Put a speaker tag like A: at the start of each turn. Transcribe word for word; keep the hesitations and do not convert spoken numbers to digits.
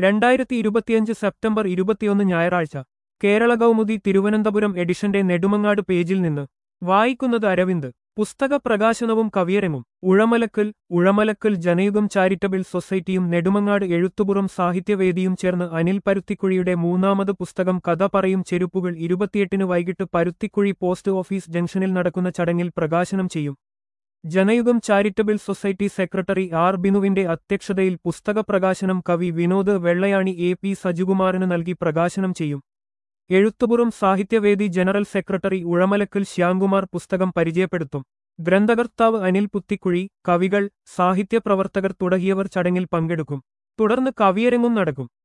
A: രണ്ടായിരത്തി ഇരുപത്തിയഞ്ച് സെപ്റ്റംബർ ഇരുപത്തിയൊന്ന് ഞായറാഴ്ച കേരള കൗമുദി തിരുവനന്തപുരം എഡിഷന്റെ നെടുമങ്ങാട് പേജിൽ നിന്ന് വായിക്കുന്നത് അരവിന്ദ്. പുസ്തക പ്രകാശനവും കവിയരങ്ങും. ഉഴമലക്കൽ ഉഴമലക്കൽ ജനയുഗം ചാരിറ്റബിൾ സൊസൈറ്റിയും നെടുമങ്ങാട് എഴുത്തുപുറം സാഹിത്യവേദിയും ചേർന്ന് അനിൽ പരുത്തിക്കുഴിയുടെ മൂന്നാമത് പുസ്തകം കഥ പറയും ചെരുപ്പുകൾ ഇരുപത്തിയെട്ടിന് വൈകിട്ട് പരുത്തിക്കുഴി പോസ്റ്റ് ഓഫീസ് ജംഗ്ഷനിൽ നടക്കുന്ന ചടങ്ങിൽ പ്രകാശനം ചെയ്യും. Janayugam charitable society secretary R ബിനുവിന്റെ അധ്യക്ഷതയിൽ പുസ്തക പ്രകാശനം കവി വിനോദ് വെള്ളയാണി എ പി സജികുമാറിന് നൽകി പ്രകാശനം ചെയ്യും. എഴുത്തുപുറം സാഹിത്യവേദി ജനറൽ സെക്രട്ടറി ഉഴമലക്കൽ ശ്യാംകുമാർ പുസ്തകം പരിചയപ്പെടുത്തും. ഗ്രന്ഥകർത്താവ് അനിൽ പുത്തിക്കുഴി, കവികൾ, സാഹിത്യപ്രവർത്തകർ തുടങ്ങിയവർ ചടങ്ങിൽ പങ്കെടുക്കും. തുടർന്ന് കവിയരങ്ങും നടക്കും.